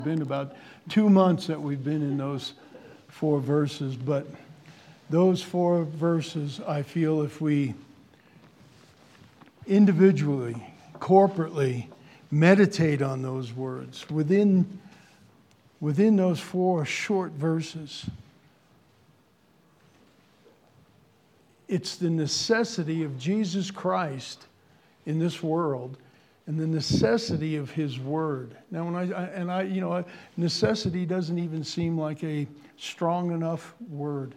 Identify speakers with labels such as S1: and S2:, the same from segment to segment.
S1: Been about 2 months that we've been in those 4 verses, but those 4 verses, I feel if we individually, corporately meditate on those words within those 4 short verses, it's the necessity of Jesus Christ in this world and the necessity of His Word. Now, necessity doesn't even seem like a strong enough word.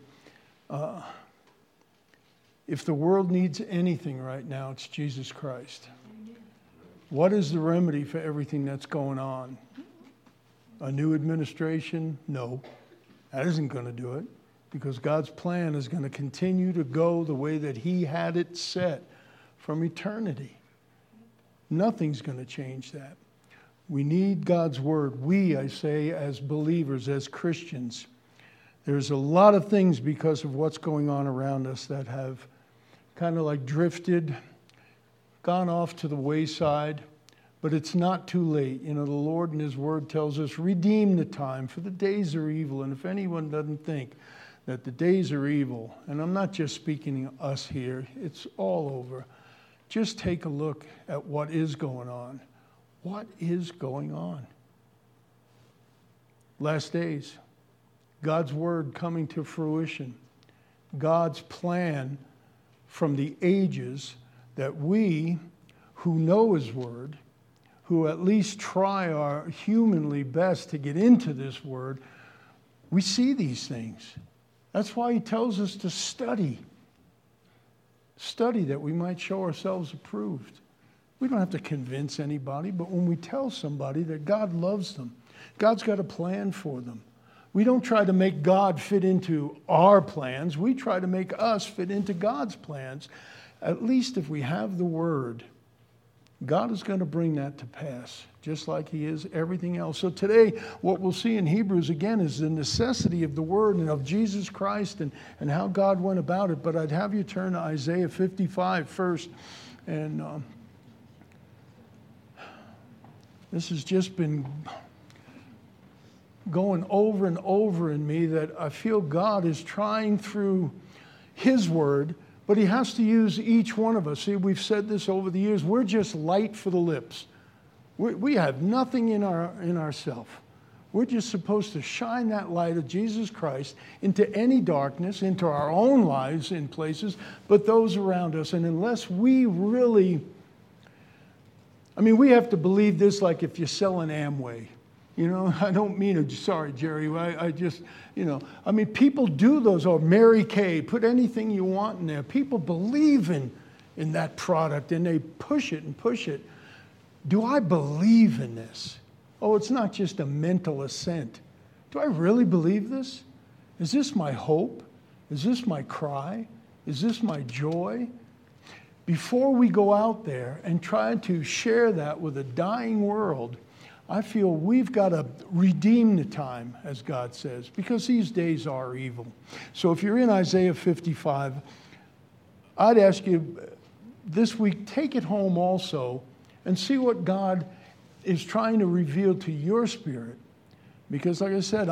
S1: If the world needs anything right now, it's Jesus Christ. What is the remedy for everything that's going on? A new administration? No, that isn't going to do it, because God's plan is going to continue to go the way that He had it set from eternity. Nothing's going to change that. We need God's Word. We, I say, as believers, as Christians, there's a lot of things because of what's going on around us that have kind of like drifted, gone off to the wayside, but it's not too late. The Lord in His Word tells us, redeem the time, for the days are evil. And if anyone doesn't think that the days are evil, and I'm not just speaking to us here, it's all over. Just take a look at what is going on. What is going on? Last days, God's Word coming to fruition. God's plan from the ages that we who know His Word, who at least try our humanly best to get into this Word, we see these things. That's why He tells us to study. Study that we might show ourselves approved. We don't have to convince anybody, but when we tell somebody that God loves them, God's got a plan for them. We don't try to make God fit into our plans. We try to make us fit into God's plans. At least if we have the Word, God is going to bring that to pass, just like He is everything else. So today, what we'll see in Hebrews again is the necessity of the Word and of Jesus Christ and how God went about it. But I'd have you turn to Isaiah 55 first. And this has just been going over and over in me, that I feel God is trying through His Word, but He has to use each one of us. See, we've said this over the years. We're just light for the lips. We have nothing in ourselves. We're just supposed to shine that light of Jesus Christ into any darkness, into our own lives in places, but those around us. And unless we really, we have to believe this like if you sell an Amway. I don't mean it. Sorry, Jerry. I just, people do those. Or Mary Kay, put anything you want in there. People believe in that product and they push it and push it. Do I believe in this? Oh, it's not just a mental assent. Do I really believe this? Is this my hope? Is this my cry? Is this my joy? Before we go out there and try to share that with a dying world, I feel we've got to redeem the time, as God says, because these days are evil. So if you're in Isaiah 55, I'd ask you this week, take it home also and see what God is trying to reveal to your spirit. Because like I said,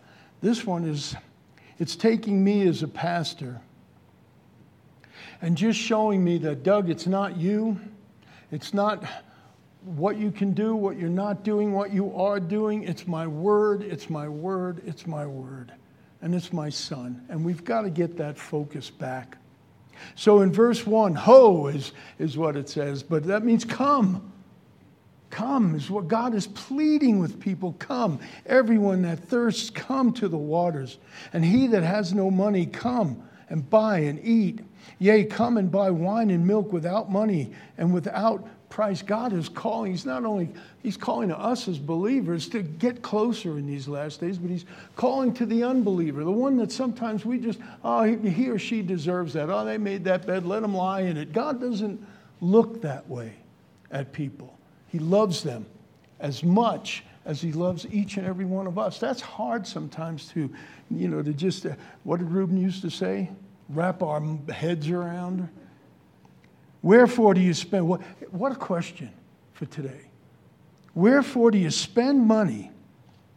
S1: it's taking me as a pastor and just showing me that, Doug, it's not you. It's not what you can do, what you're not doing, what you are doing. It's my Word, it's my Word, it's my Word. And it's my Son. And we've got to get that focus back. So in verse 1, ho is what it says, but that means come. Come is what God is pleading with people. Come. Everyone that thirsts, come to the waters. And he that has no money, come and buy and eat. Yea, come and buy wine and milk without money and without price. God is calling. He's calling to us as believers to get closer in these last days, but He's calling to the unbeliever, the one that sometimes we just, he or she deserves that. Oh, they made that bed, let them lie in it. God doesn't look that way at people. He loves them as much as He loves each and every one of us. That's hard sometimes to just, what did Reuben used to say? Wrap our heads around. Wherefore do you spend, what a question for today. Wherefore do you spend money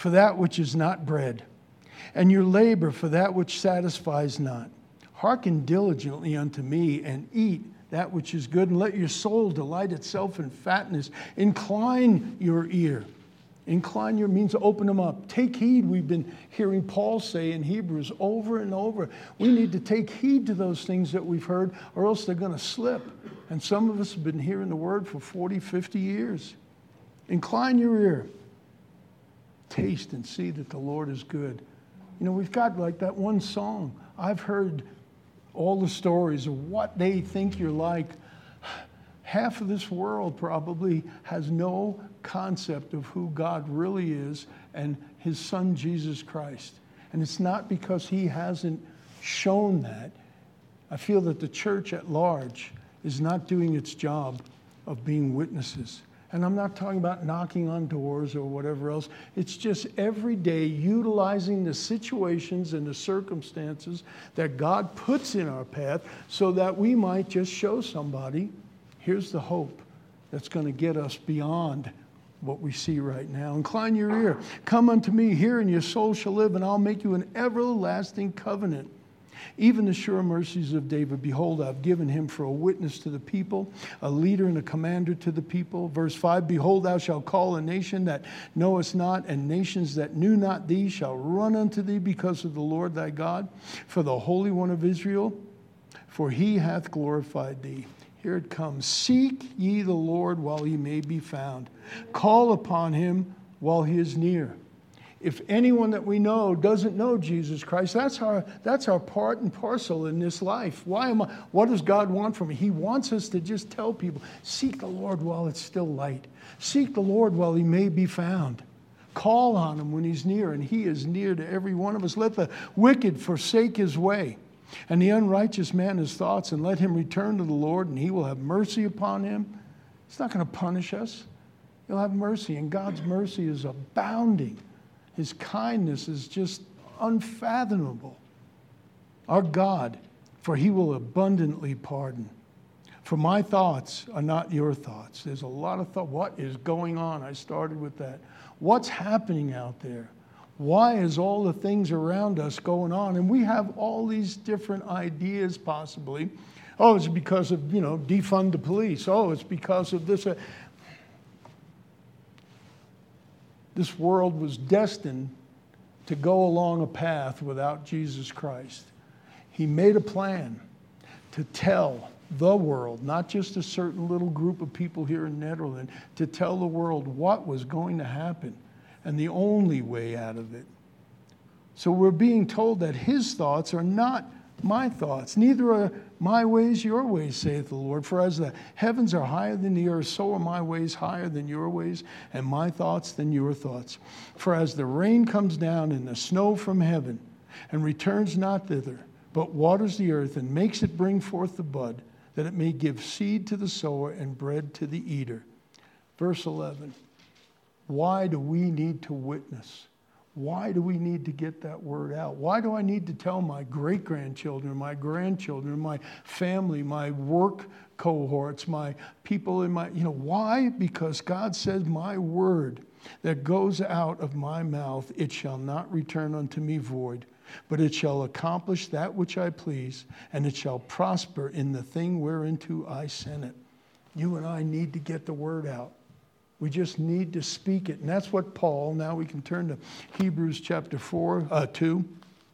S1: for that which is not bread, and your labor for that which satisfies not. Hearken diligently unto me, and eat that which is good, and let your soul delight itself in fatness. Incline your ear. Incline your means open them up. Take heed, we've been hearing Paul say in Hebrews over and over. We need to take heed to those things that we've heard, or else they're going to slip. And some of us have been hearing the word for 40, 50 years. Incline your ear. Taste and see that the Lord is good. You know, we've got like that one song. I've heard all the stories of what they think you're like. Half of this world probably has no concept of who God really is and his son Jesus Christ. And it's not because he hasn't shown that. I feel that the church at large is not doing its job of being witnesses. And I'm not talking about knocking on doors or whatever else. It's just every day utilizing the situations and the circumstances that God puts in our path so that we might just show somebody, here's the hope that's going to get us beyond what we see right now. Incline your ear. Come unto me, hear, and your soul shall live, and I'll make you an everlasting covenant. Even the sure mercies of David, behold, I've given him for a witness to the people, a leader and a commander to the people. Verse 5, behold, thou shalt call a nation that knowest not, and nations that knew not thee shall run unto thee because of the Lord thy God, for the Holy One of Israel, for he hath glorified thee. Here it comes. Seek ye the Lord while he may be found. Call upon him while he is near. If anyone that we know doesn't know Jesus Christ, that's our part and parcel in this life. What does God want from me? He wants us to just tell people, seek the Lord while it's still light. Seek the Lord while he may be found. Call on him when he's near, and he is near to every one of us. Let the wicked forsake his way, and the unrighteous man his thoughts, and let him return to the Lord, and he will have mercy upon him. He's not going to punish us. He'll have mercy, and God's mercy is abounding. His kindness is just unfathomable. Our God, for he will abundantly pardon. For my thoughts are not your thoughts. There's a lot of thought. What is going on? I started with that. What's happening out there? Why is all the things around us going on? And we have all these different ideas possibly. Oh, it's because of, defund the police. Oh, it's because of this. This world was destined to go along a path without Jesus Christ. He made a plan to tell the world, not just a certain little group of people here in Netherlands, to tell the world what was going to happen and the only way out of it. So we're being told that his thoughts are not my thoughts, neither are my ways your ways, saith the Lord. For as the heavens are higher than the earth, so are my ways higher than your ways, and my thoughts than your thoughts. For as the rain comes down and the snow from heaven, and returns not thither, but waters the earth, and makes it bring forth the bud, that it may give seed to the sower and bread to the eater. Verse 11, why do we need to witness? Why do we need to get that word out? Why do I need to tell my great-grandchildren, my grandchildren, my family, my work cohorts, my people in my, why? Because God says my word that goes out of my mouth, it shall not return unto me void, but it shall accomplish that which I please, and it shall prosper in the thing whereinto I sent it. You and I need to get the word out. We just need to speak it. And that's what Paul, now we can turn to Hebrews chapter 2.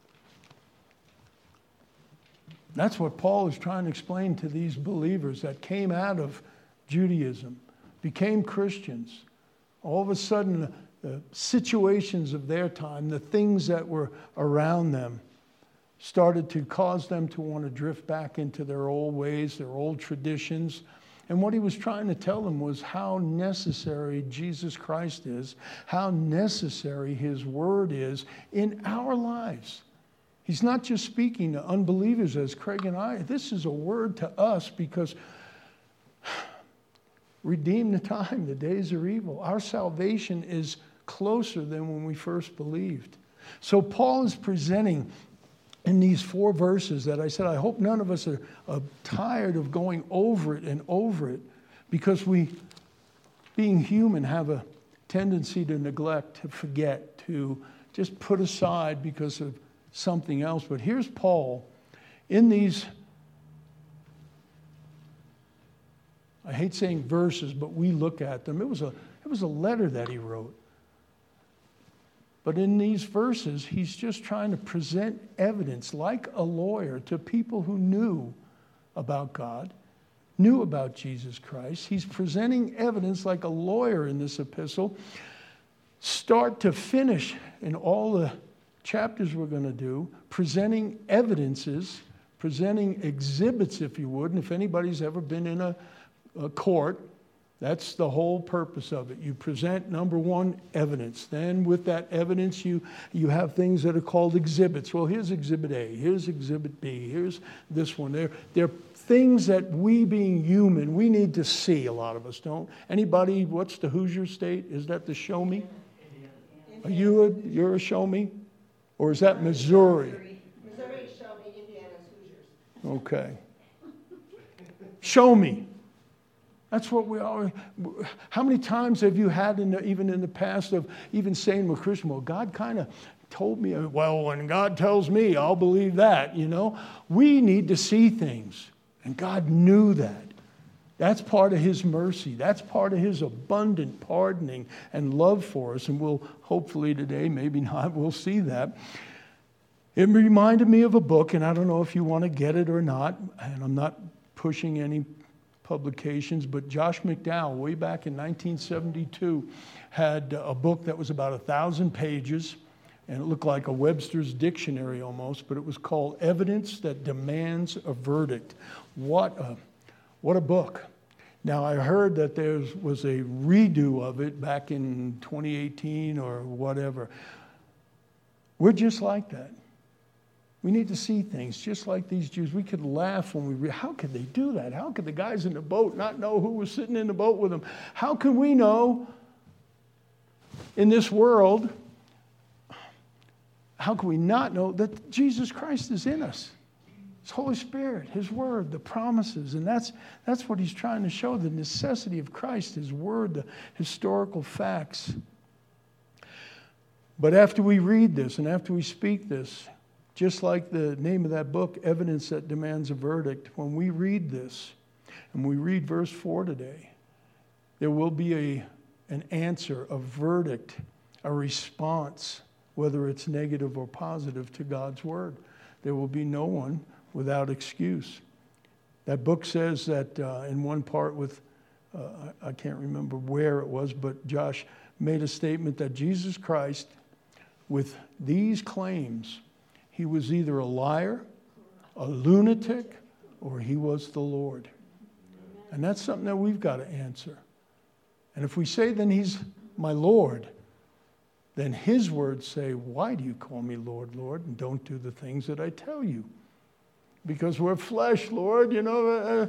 S1: That's what Paul is trying to explain to these believers that came out of Judaism, became Christians. All of a sudden, the situations of their time, the things that were around them, started to cause them to want to drift back into their old ways, their old traditions. And what he was trying to tell them was how necessary Jesus Christ is, how necessary his word is in our lives. He's not just speaking to unbelievers as Craig and I. This is a word to us because redeem the time, the days are evil. Our salvation is closer than when we first believed. So Paul is presenting in these 4 verses that I said, I hope none of us are tired of going over it and over it, because we, being human, have a tendency to neglect, to forget, to just put aside because of something else. But here's Paul in these, I hate saying verses, but we look at them. It was a letter that he wrote. But in these verses, he's just trying to present evidence like a lawyer to people who knew about God, knew about Jesus Christ. He's presenting evidence like a lawyer in this epistle, start to finish in all the chapters we're going to do, presenting evidences, presenting exhibits, if you would. And if anybody's ever been in a court, that's the whole purpose of it. You present, number one, evidence. Then with that evidence, you have things that are called exhibits. Well, here's Exhibit A. Here's Exhibit B. Here's this one. They're things that we, being human, we need to see. A lot of us don't. Anybody, what's the Hoosier state? Is that the Show Me? Are you're a Show Me? Or is that Missouri?
S2: Missouri, Show Me. Indiana's Hoosiers.
S1: Okay. Show me. That's what we are. How many times have you had, even in the past, of even saying to a Christian, well, God kind of told me, well, when God tells me, I'll believe that, you know. We need to see things. And God knew that. That's part of his mercy. That's part of his abundant pardoning and love for us. And we'll hopefully today, maybe not, we'll see that. It reminded me of a book, and I don't know if you want to get it or not, and I'm not pushing any publications, but Josh McDowell, way back in 1972, had a book that was about 1,000 pages, and it looked like a Webster's dictionary almost, but it was called Evidence That Demands a Verdict. What a book. Now, I heard that there was a redo of it back in 2018 or whatever. We're just like that. We need to see things just like these Jews. We could laugh when we read. How could they do that? How could the guys in the boat not know who was sitting in the boat with them? How can we know in this world, how can we not know that Jesus Christ is in us? His Holy Spirit, his word, the promises. And that's what he's trying to show, the necessity of Christ, his word, the historical facts. But after we read this and after we speak this, just like the name of that book, Evidence That Demands a Verdict, when we read this, and we read verse 4 today, there will be an answer, a verdict, a response, whether it's negative or positive, to God's word. There will be no one without excuse. That book says that in one part with, I can't remember where it was, but Josh made a statement that Jesus Christ, with these claims, he was either a liar, a lunatic, or he was the Lord. And that's something that we've got to answer. And if we say then he's my Lord, then his words say, why do you call me Lord, Lord, and don't do the things that I tell you? Because we're flesh, Lord, you know.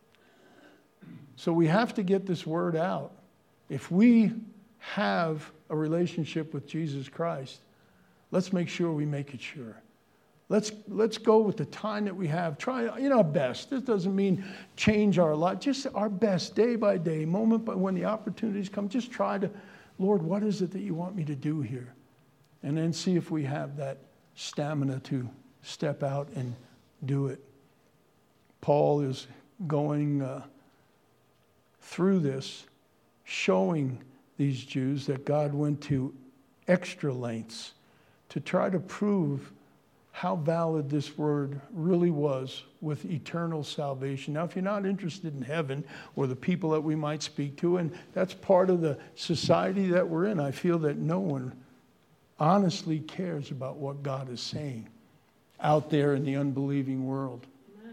S1: So we have to get this word out. If we have a relationship with Jesus Christ, let's make sure we make it sure. Let's go with the time that we have. Try our best. This doesn't mean change our life. Just our best, day by day, moment by when the opportunities come. Just try to, Lord, what is it that you want me to do here? And then see if we have that stamina to step out and do it. Paul is going through this, showing these Jews that God went to extra lengths to try to prove how valid this word really was with eternal salvation. Now, if you're not interested in heaven or the people that we might speak to, and that's part of the society that we're in, I feel that no one honestly cares about what God is saying out there in the unbelieving world.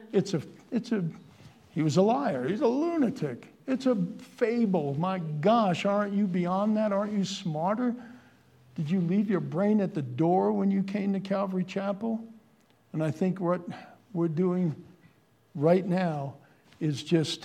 S1: He was a liar. He's a lunatic. It's a fable. My gosh, aren't you beyond that? Aren't you smarter? Did you leave your brain at the door when you came to Calvary Chapel? And I think what we're doing right now is just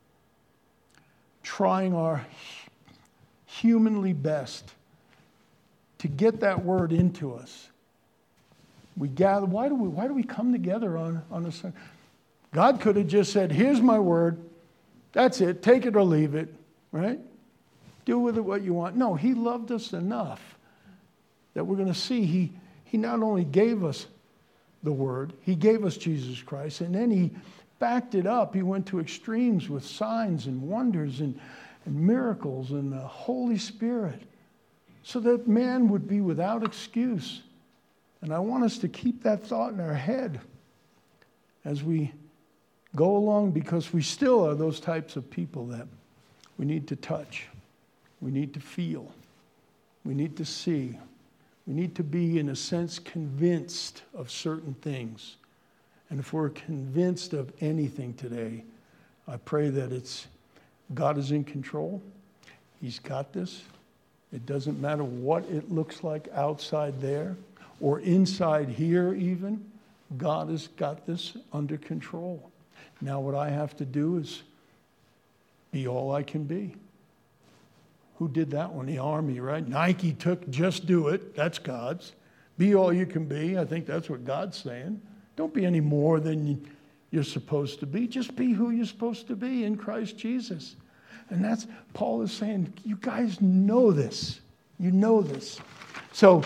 S1: trying our humanly best to get that word into us. We gather. Why do we come together on a Sunday? God could have just said, here's my word. That's it. Take it or leave it. Right? Do with it what you want. No, he loved us enough that we're going to see he not only gave us the Word, he gave us Jesus Christ, and then he backed it up. He went to extremes with signs and wonders and miracles and the Holy Spirit so that man would be without excuse. And I want us to keep that thought in our head as we go along, because we still are those types of people that we need to touch, we need to feel, we need to see, we need to be, in a sense, convinced of certain things. And if we're convinced of anything today, I pray that it's God is in control. He's got this. It doesn't matter what it looks like outside there or inside here even. God has got this under control. Now what I have to do is be all I can be. Who did that one? The army, right? Nike took just do it. That's God's. Be all you can be. I think that's what God's saying. Don't be any more than you're supposed to be. Just be who you're supposed to be in Christ Jesus. And that's, Paul is saying, you guys know this. You know this. So,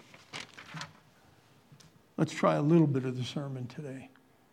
S1: let's try a little bit of the sermon today.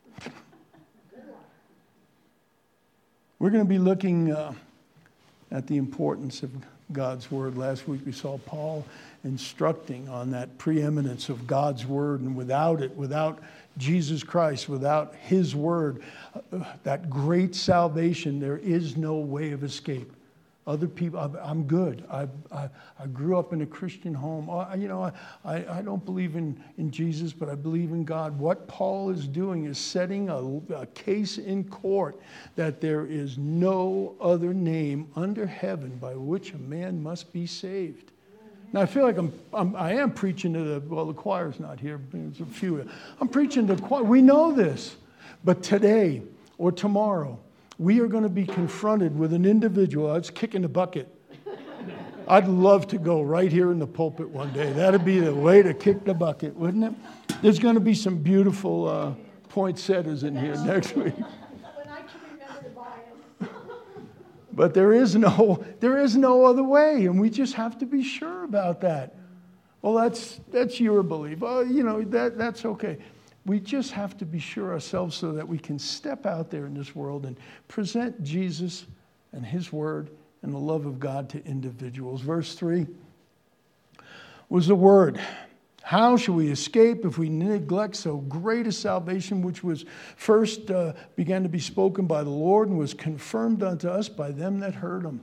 S1: We're going to be looking at the importance of God's Word. Last week we saw Paul instructing on that preeminence of God's Word, and without it, without Jesus Christ, without His Word, that great salvation, there is no way of escape. Other people, I'm good. I grew up in a Christian home. I don't believe in Jesus, but I believe in God. What Paul is doing is setting a case in court that there is no other name under heaven by which a man must be saved. Now, I feel like I am preaching to the choir's not here. There's a few. I'm preaching to the choir. We know this. But today or tomorrow, we are going to be confronted with an individual that's kicking the bucket. I'd love to go right here in the pulpit one day. That'd be the way to kick the bucket, wouldn't it? There's going to be some beautiful poinsettias in here next week.
S2: When I can remember to buy them.
S1: But there is no other way, and we just have to be sure about that. Well, that's your belief. That's okay. We just have to be sure ourselves so that we can step out there in this world and present Jesus and His Word and the love of God to individuals. Verse 3 was the Word. How shall we escape if we neglect so great a salvation, which was first began to be spoken by the Lord and was confirmed unto us by them that heard Him?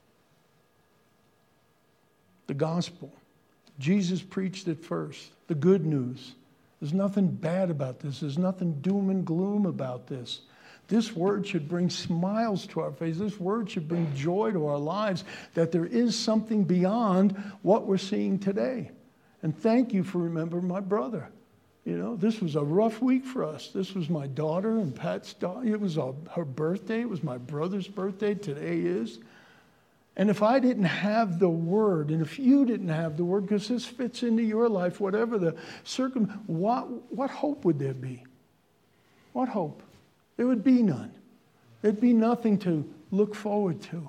S1: The gospel. Jesus preached it first. The good news. There's nothing bad about this. There's nothing doom and gloom about this. This word should bring smiles to our face. This word should bring joy to our lives, that there is something beyond what we're seeing today. And thank you for remembering my brother. This was a rough week for us. This was my daughter and Pat's daughter. It was her birthday. It was my brother's birthday. Today is. And if I didn't have the Word, and if you didn't have the Word, because this fits into your life, whatever the what hope would there be? What hope? There would be none. There'd be nothing to look forward to.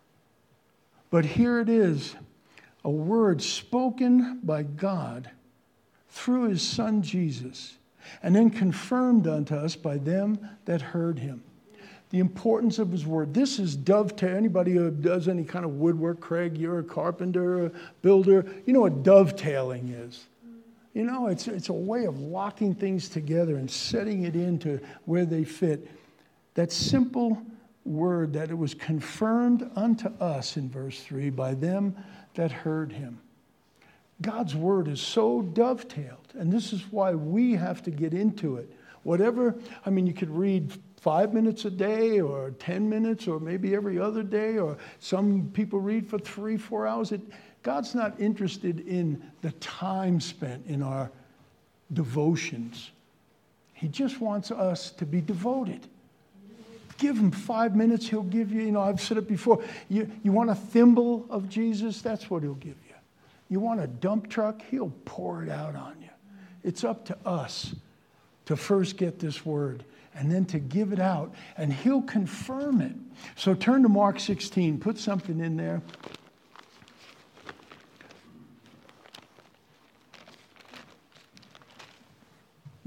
S1: But here it is, a word spoken by God through His Son Jesus, and then confirmed unto us by them that heard Him. The importance of His Word. This is dovetail. Anybody who does any kind of woodwork, Craig, you're a carpenter, a builder, you know what dovetailing is. It's a way of locking things together and setting it into where they fit. That simple word that it was confirmed unto us in verse 3 by them that heard Him. God's Word is so dovetailed, and this is why we have to get into it. You could read 5 minutes a day or 10 minutes or maybe every other day, or some people read for 3-4 hours. God's not interested in the time spent in our devotions. He just wants us to be devoted. Give Him 5 minutes, He'll give you, I've said it before, you want a thimble of Jesus, that's what He'll give you. You want a dump truck, He'll pour it out on you. It's up to us to first get this word and then to give it out, and He'll confirm it. So turn to Mark 16. Put something in there.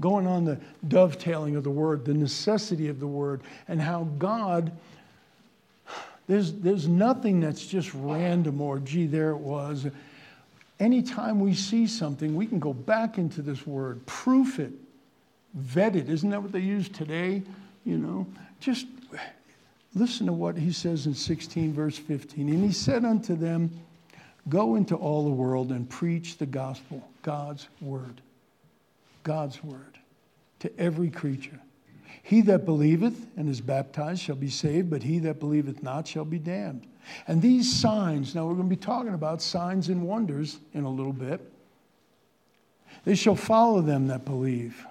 S1: going on the dovetailing of the word, the necessity of the word, and how God, there's nothing that's just random or, gee, there it was. Anytime we see something, we can go back into this word, proof it, vet it. Isn't that what they use today? You know, just listen to what he says in 16, verse 15. And he said unto them, go into all the world and preach the gospel, God's word, to every creature. He that believeth and is baptized shall be saved, but he that believeth not shall be damned. And these signs, now we're going to be talking about signs and wonders in a little bit, they shall follow them that believe.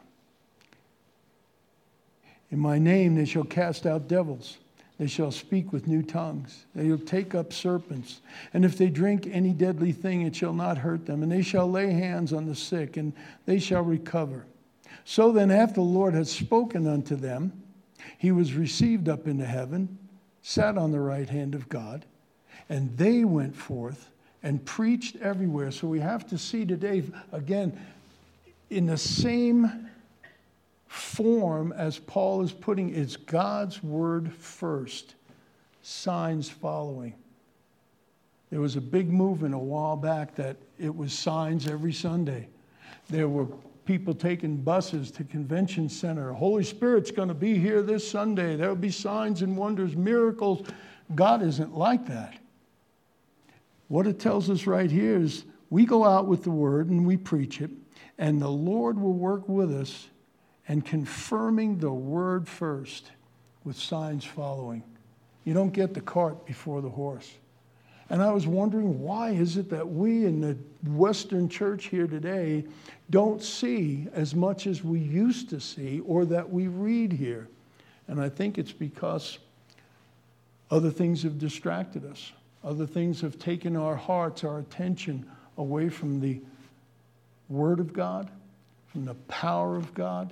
S1: In my name they shall cast out devils. They shall speak with new tongues. They shall take up serpents. And if they drink any deadly thing, it shall not hurt them. And they shall lay hands on the sick, and they shall recover. So then, after the Lord had spoken unto them, he was received up into heaven, sat on the right hand of God, and they went forth and preached everywhere. So we have to see today, again, in the same form as Paul is putting, it's God's word first, signs following. There was a big movement a while back that it was signs every Sunday. There were people taking buses to convention center. Holy Spirit's going to be here this Sunday. There'll be signs and wonders, miracles. God isn't like that. What it tells us right here is we go out with the word and we preach it, and the Lord will work with us and confirming the word first with signs following. You don't get the cart before the horse. And I was wondering, why is it that we in the Western church here today don't see as much as we used to see or that we read here? And I think it's because other things have distracted us. Other things have taken our hearts, our attention away from the Word of God, from the power of God.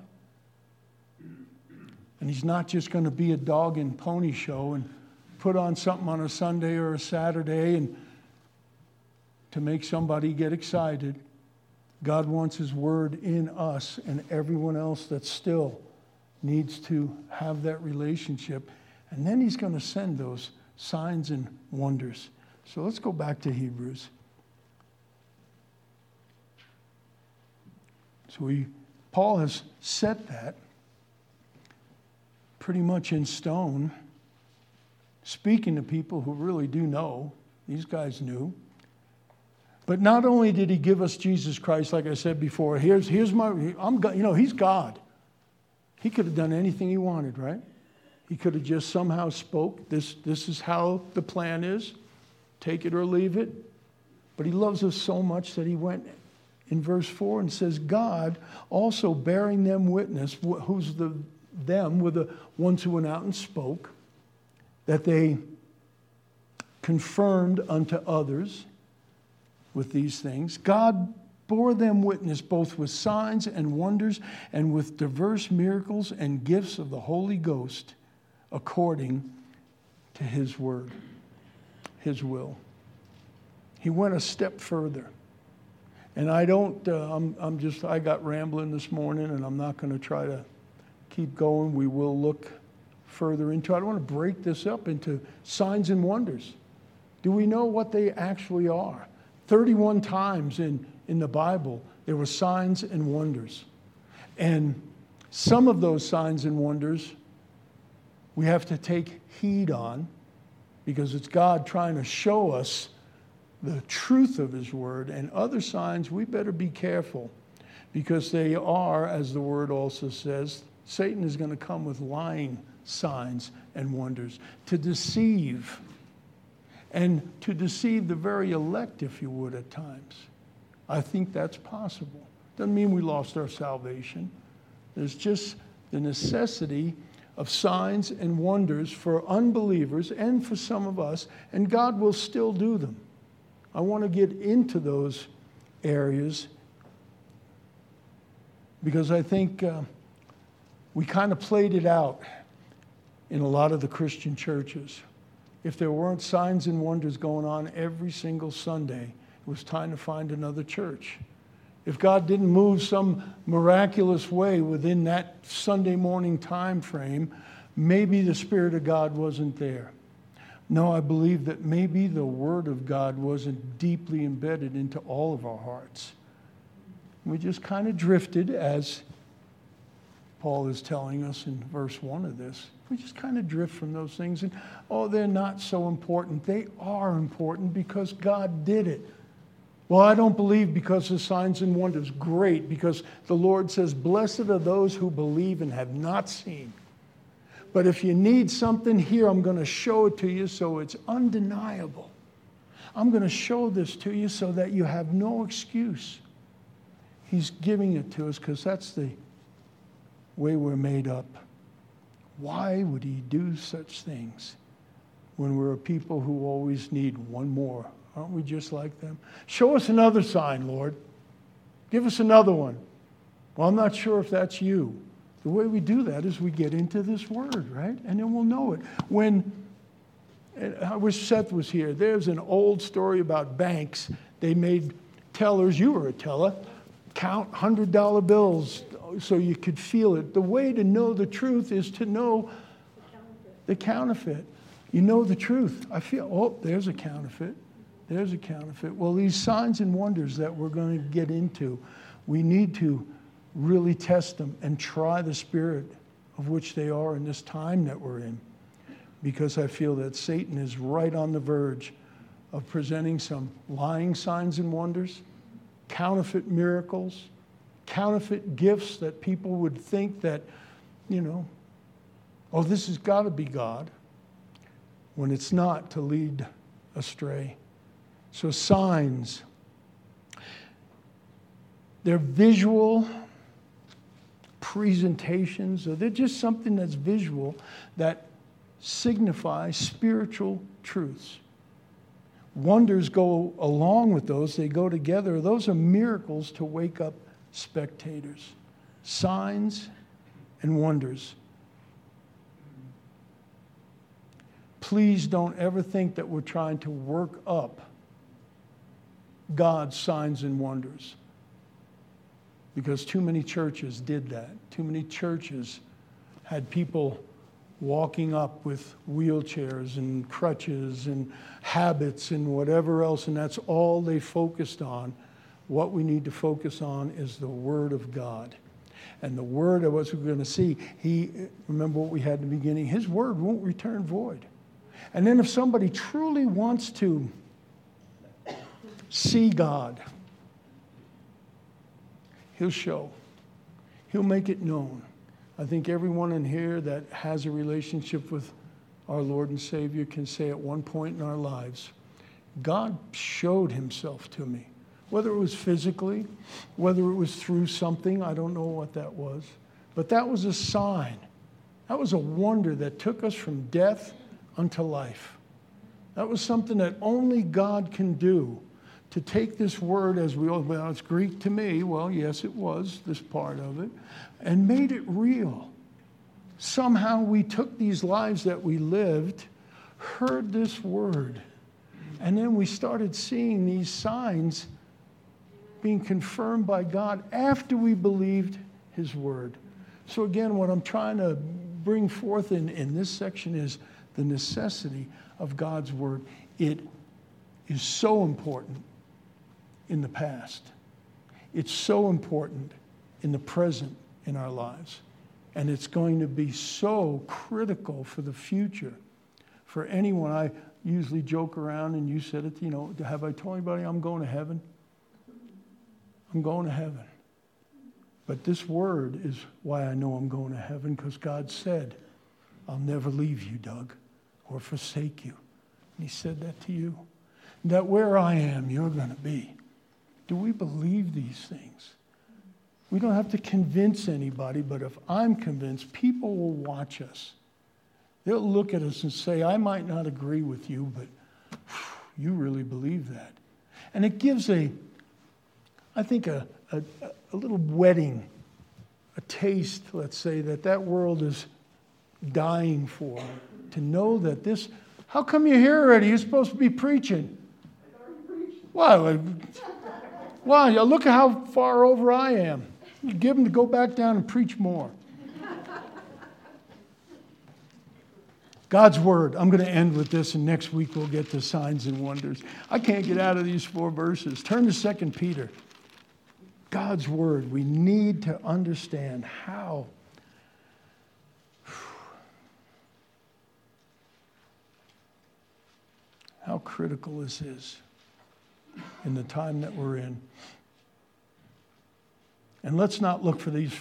S1: And he's not just going to be a dog and pony show and put on something on a Sunday or a Saturday and to make somebody get excited. God wants his word in us and everyone else that still needs to have that relationship. And then he's going to send those signs and wonders. So let's go back to Hebrews. So Paul has set that pretty much in stone, speaking to people who really do know. These guys knew. But not only did he give us Jesus Christ, like I said before, he's God. He could have done anything he wanted, right? He could have just somehow spoke. This is how the plan is. Take it or leave it. But he loves us so much that he went in verse 4 and says, God also bearing them witness, who's them were the ones who went out and spoke, that they confirmed unto others with these things. God bore them witness both with signs and wonders and with diverse miracles and gifts of the Holy Ghost according to his word, his will. He went a step further. And I got rambling this morning, and I'm not going to try to keep going. We will look further into it. I don't want to break this up into signs and wonders. Do we know what they actually are? 31 times in the Bible, there were signs and wonders. And some of those signs and wonders we have to take heed on because it's God trying to show us the truth of his word. And other signs, we better be careful because they are, as the word also says, Satan is going to come with lying signs and wonders to deceive. And to deceive the very elect, if you would, at times. I think that's possible. Doesn't mean we lost our salvation. There's just the necessity of signs and wonders for unbelievers and for some of us, and God will still do them. I want to get into those areas because I think we kind of played it out in a lot of the Christian churches. If there weren't signs and wonders going on every single Sunday, it was time to find another church. If God didn't move some miraculous way within that Sunday morning time frame, maybe the Spirit of God wasn't there. No, I believe that maybe the Word of God wasn't deeply embedded into all of our hearts. We just kind of drifted, as Paul is telling us in verse 1 of this. We just kind of drift from those things and, oh, they're not so important. They are important because God did it. Well, I don't believe because of signs and wonders. Great, because the Lord says, blessed are those who believe and have not seen. But if you need something here, I'm going to show it to you so it's undeniable. I'm going to show this to you so that you have no excuse. He's giving it to us because that's the way we're made up. Why would he do such things when we're a people who always need one more? Aren't we just like them? Show us another sign, Lord. Give us another one. Well, I'm not sure if that's you. The way we do that is we get into this word, right? And then we'll know it. I wish Seth was here. There's an old story about banks. They made tellers, you were a teller, count $100 bills so you could feel it. The way to know the truth is to know the counterfeit. You know the truth. I feel, oh, there's a counterfeit. There's a counterfeit. Well, these signs and wonders that we're going to get into, we need to really test them and try the spirit of which they are in this time that we're in. Because I feel that Satan is right on the verge of presenting some lying signs and wonders, counterfeit miracles, counterfeit gifts that people would think that, oh, this has got to be God, when it's not, to lead astray. So signs, they're visual presentations, or they're just something that's visual that signifies spiritual truths. Wonders go along with those. They go together. Those are miracles to wake up spectators. Signs and wonders. Please don't ever think that we're trying to work up God's signs and wonders. Because too many churches did that. Too many churches had people walking up with wheelchairs and crutches and habits and whatever else, and that's all they focused on. What we need to focus on is the Word of God. And the Word of what we're going to see, remember what we had in the beginning, His Word won't return void. And then if somebody truly wants to see God, He'll show. He'll make it known. I think everyone in here that has a relationship with our Lord and Savior can say at one point in our lives, God showed Himself to me. Whether it was physically, whether it was through something, I don't know what that was. But that was a sign. That was a wonder that took us from death unto life. That was something that only God can do. To take this word, as well, it's Greek to me. Well, yes, it was, this part of it, and made it real. Somehow we took these lives that we lived, heard this word, and then we started seeing these signs being confirmed by God after we believed His word. So again, what I'm trying to bring forth in this section is the necessity of God's word. It is so important in the past. It's so important in the present in our lives. And it's going to be so critical for the future. For anyone, I usually joke around, and you said it, have I told anybody I'm going to heaven? I'm going to heaven. But this word is why I know I'm going to heaven, because God said, I'll never leave you, Doug, or forsake you. And He said that to you. That where I am, you're going to be. Do we believe these things? We don't have to convince anybody, but if I'm convinced, people will watch us. They'll look at us and say, I might not agree with you, but you really believe that. And it gives I think a little wetting, a taste, let's say, that world is dying for. To know that this, how come you're here already? You're supposed to be preaching. Well, Why? Look at how far over I am. You give them to go back down and preach more. God's word. I'm going to end with this, and next week we'll get to signs and wonders. I can't get out of these 4 verses. Turn to 2 Peter. God's word. We need to understand how critical this is in the time that we're in. And let's not look for these,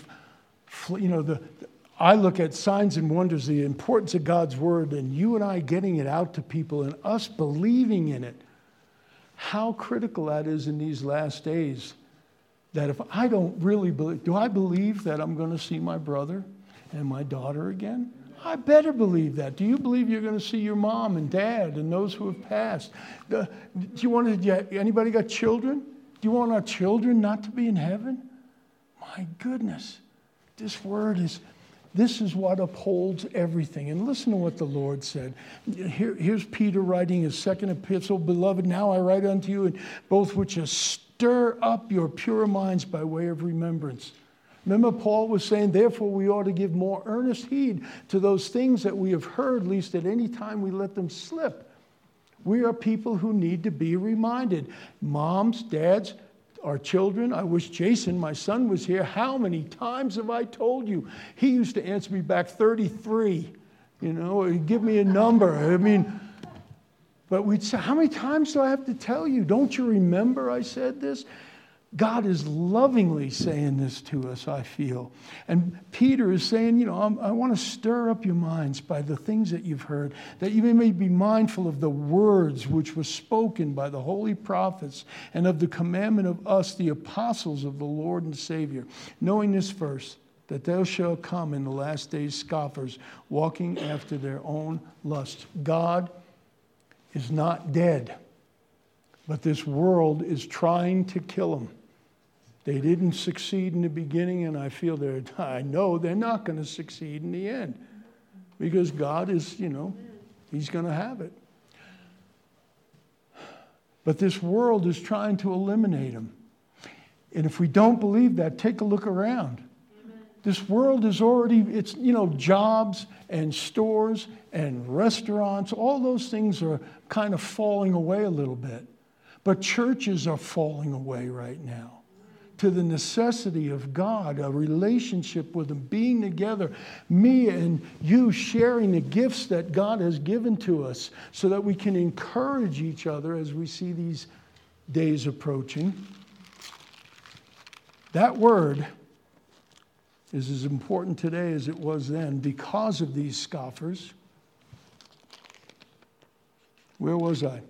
S1: I look at signs and wonders, the importance of God's word, and you and I getting it out to people and us believing in it. How critical that is in these last days. That if I don't really believe, do I believe that I'm going to see my brother and my daughter again? I better believe that. Do you believe you're going to see your mom and dad and those who have passed? Anybody got children? Do you want our children not to be in heaven? My goodness. This is what upholds everything. And listen to what the Lord said. Here's Peter writing his second epistle. Beloved, now I write unto you, both which stir up your pure minds by way of remembrance. Remember, Paul was saying, therefore we ought to give more earnest heed to those things that we have heard, lest at any time we let them slip. We are people who need to be reminded. Moms, dads, our children. I wish Jason, my son, was here. How many times have I told you? He used to answer me back 33. He'd give me a number. But we'd say, how many times do I have to tell you? Don't you remember I said this? God is lovingly saying this to us, I feel. And Peter is saying, I want to stir up your minds by the things that you've heard, that you may be mindful of the words which were spoken by the holy prophets and of the commandment of us, the apostles of the Lord and Savior. Knowing this first, that there shall come in the last days scoffers, walking after their own lusts. God is not dead, but this world is trying to kill him. They didn't succeed in the beginning, and I know they're not going to succeed in the end. Because God is, he's going to have it. But this world is trying to eliminate him. And if we don't believe that, take a look around. This world is already, jobs and stores and restaurants, all those things are kind of falling away a little bit. But churches are falling away right now. To the necessity of God, a relationship with him, being together, me and you sharing the gifts that God has given to us so that we can encourage each other as we see these days approaching. That word is as important today as it was then because of these scoffers. Where was I?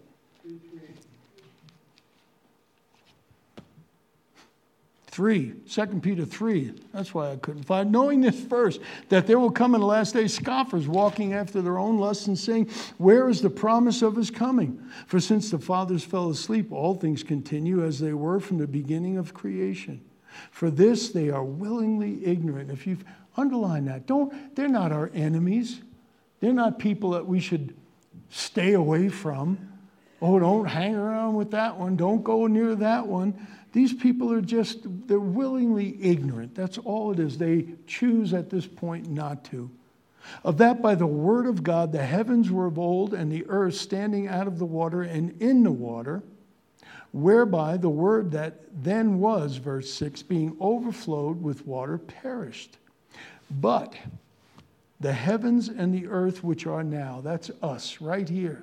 S1: 2 Peter 3, that's why I couldn't find. Knowing this first, that there will come in the last days scoffers walking after their own lusts and saying, where is the promise of his coming? For since the fathers fell asleep, all things continue as they were from the beginning of creation. For this they are willingly ignorant. If you've underlined that, they're not our enemies. They're not people that we should stay away from. Oh, don't hang around with that one. Don't go near that one. These people are they're willingly ignorant. That's all it is. They choose at this point not to. Of that by the word of God, the heavens were of old, and the earth standing out of the water and in the water, whereby the word that then was, verse 6, being overflowed with water, perished. But the heavens and the earth which are now, that's us right here,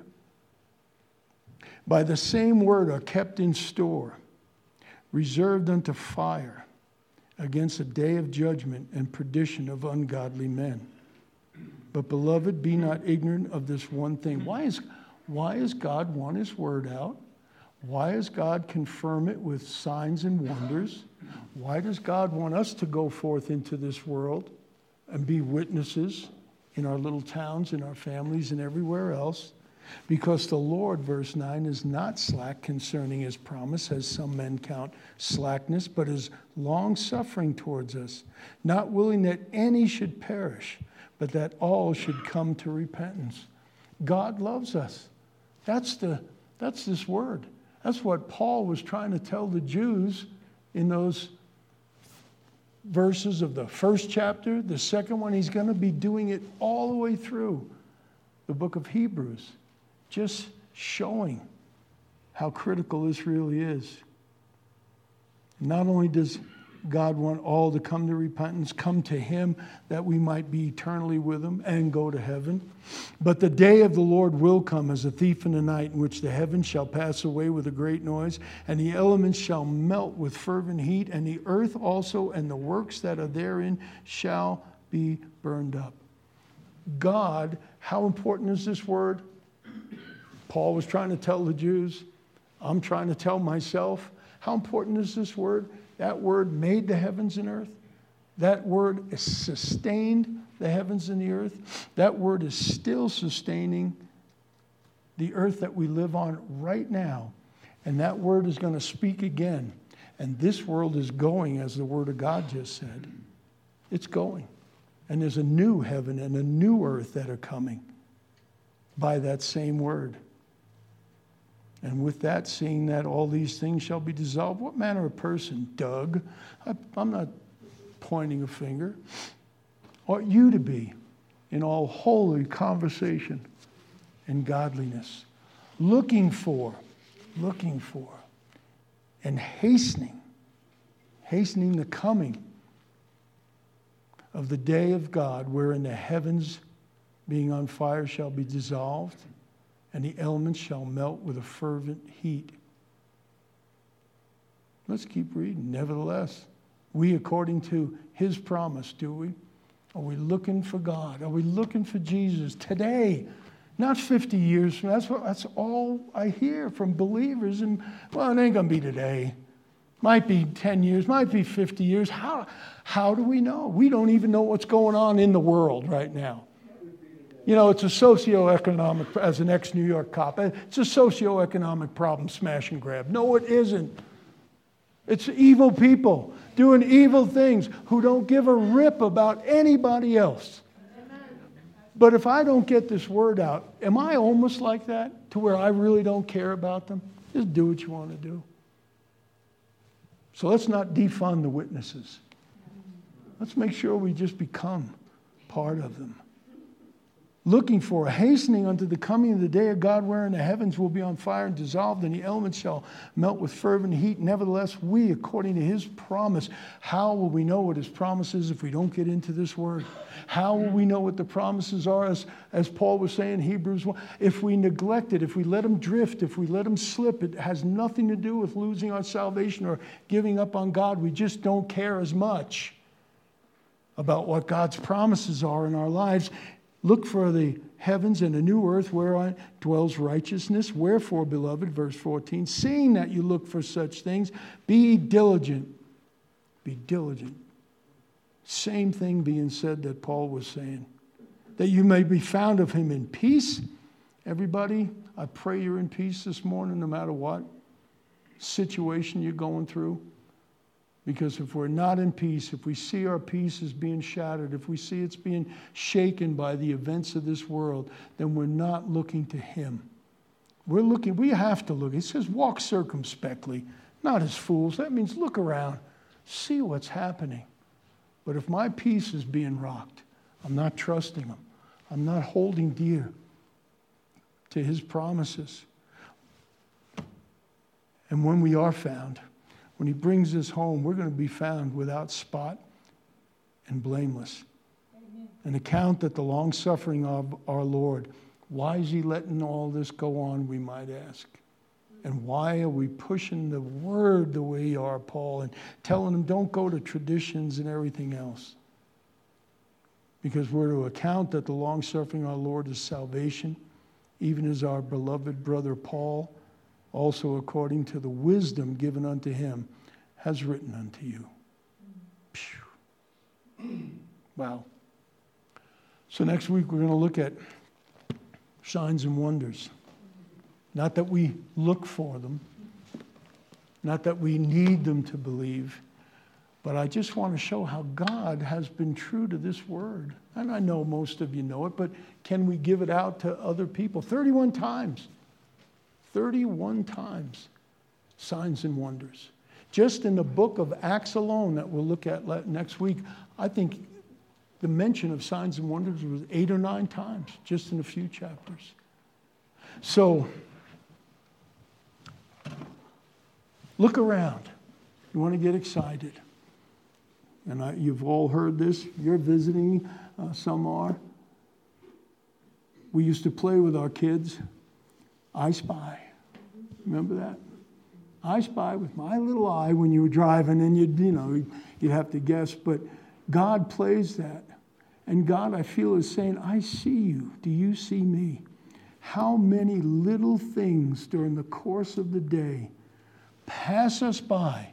S1: by the same word are kept in store, reserved unto fire against a day of judgment and perdition of ungodly men. But beloved, be not ignorant of this one thing. Why does God want his word out? Why does God confirm it with signs and wonders? Why does God want us to go forth into this world and be witnesses in our little towns, in our families, and everywhere else? Because the Lord, verse 9, is not slack concerning his promise, as some men count slackness, but is long-suffering towards us, not willing that any should perish, but that all should come to repentance. God loves us. That's this word. That's what Paul was trying to tell the Jews in those verses of the first chapter. The second one, he's going to be doing it all the way through the book of Hebrews, just showing how critical this really is. Not only does God want all to come to repentance, come to him, that we might be eternally with him and go to heaven. But the day of the Lord will come as a thief in the night, in which the heavens shall pass away with a great noise, and the elements shall melt with fervent heat, and the earth also and the works that are therein shall be burned up. God, how important is this word? Paul was trying to tell the Jews. I'm trying to tell myself. How important is this word? That word made the heavens and earth. That word is sustained the heavens and the earth. That word is still sustaining the earth that we live on right now. And that word is going to speak again. And this world is going, as the word of God just said. It's going. And there's a new heaven and a new earth that are coming by that same word. And with that, seeing that all these things shall be dissolved, what manner of person, Doug, I'm not pointing a finger, ought you to be in all holy conversation and godliness, looking for, and hastening the coming of the day of God, wherein the heavens being on fire shall be dissolved, and the elements shall melt with a fervent heat. Let's keep reading. Nevertheless, we, according to his promise, do we? Are we looking for God? Are we looking for Jesus today? Not 50 years from now. That's all I hear from believers. And, well, it ain't going to be today. Might be 10 years, might be 50 years. How do we know? We don't even know what's going on in the world right now. You know, it's a socioeconomic, as an ex-New York cop, it's a socioeconomic problem, smash and grab. No, it isn't. It's evil people doing evil things who don't give a rip about anybody else. But if I don't get this word out, am I almost like that to where I really don't care about them? Just do what you want to do. So let's not defund the witnesses. Let's make sure we just become part of them. Looking for, hastening unto the coming of the day of God, wherein the heavens will be on fire and dissolved, and the elements shall melt with fervent heat. Nevertheless, we, according to his promise, how will we know what his promise is if we don't get into this word? How will we know what the promises are, as Paul was saying in Hebrews 1? If we neglect it, if we let them drift, if we let them slip, it has nothing to do with losing our salvation or giving up on God. We just don't care as much about what God's promises are in our lives. Look for the heavens and a new earth whereon dwells righteousness. Wherefore, beloved, verse 14, seeing that you look for such things, be diligent. Be diligent. Same thing being said that Paul was saying. That you may be found of him in peace. Everybody, I pray you're in peace this morning, no matter what situation you're going through. Because if we're not in peace, if we see our peace is being shattered, if we see it's being shaken by the events of this world, then we're not looking to him. We have to look. He says, walk circumspectly, not as fools. That means look around, see what's happening. But if my peace is being rocked, I'm not trusting him. I'm not holding dear to his promises. And when we are found, when he brings us home, we're going to be found without spot and blameless. Amen. An account that the long-suffering of our Lord, why is he letting all this go on, we might ask? And why are we pushing the word the way we are, Paul, and telling them don't go to traditions and everything else? Because we're to account that the long-suffering of our Lord is salvation, even as our beloved brother Paul, also according to the wisdom given unto him, has written unto you. Wow. So next week we're going to look at signs and wonders. Not that we look for them, not that we need them to believe, but I just want to show how God has been true to this word. And I know most of you know it, but can we give it out to other people? 31 times. 31 times signs and wonders. Just in the book of Acts alone that we'll look at next week, I think the mention of signs and wonders was 8 or 9 times, just in a few chapters. So, look around. You want to get excited. And you've all heard this. You're visiting, some are. We used to play with our kids, I Spy. Remember that? I Spy with my little eye when you were driving, and you'd have to guess. But God plays that. And God, I feel, is saying, I see you. Do you see me? How many little things during the course of the day pass us by,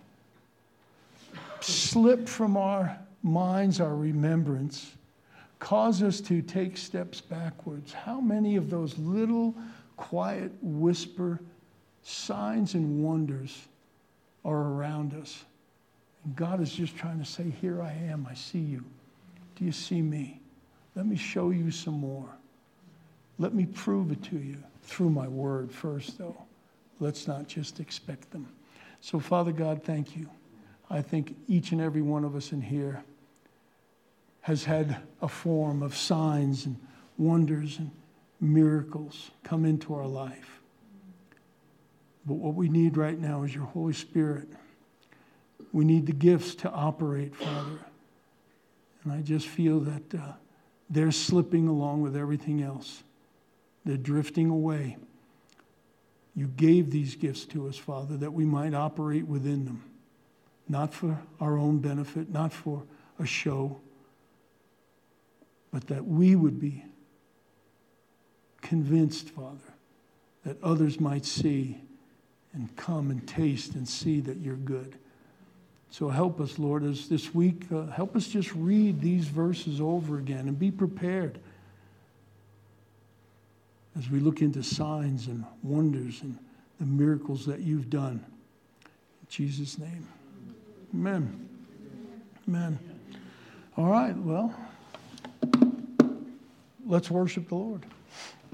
S1: slip from our minds, our remembrance, cause us to take steps backwards? How many of those little quiet whisper signs and wonders are around us? And God is just trying to say, here I am, I see you. Do you see me? Let me show you some more. Let me prove it to you through my word first, though. Let's not just expect them. So, Father God, thank you. I think each and every one of us in here has had a form of signs and wonders and miracles come into our life. But what we need right now is your Holy Spirit. We need the gifts to operate, Father. And I just feel that they're slipping along with everything else. They're drifting away. You gave these gifts to us, Father, that we might operate within them. Not for our own benefit, not for a show, but that we would be convinced, Father, that others might see and come and taste and see that you're good. So help us, Lord, as this week, help us just read these verses over again and be prepared as we look into signs and wonders and the miracles that you've done. In Jesus' name, amen. Amen. All right, well, let's worship the Lord.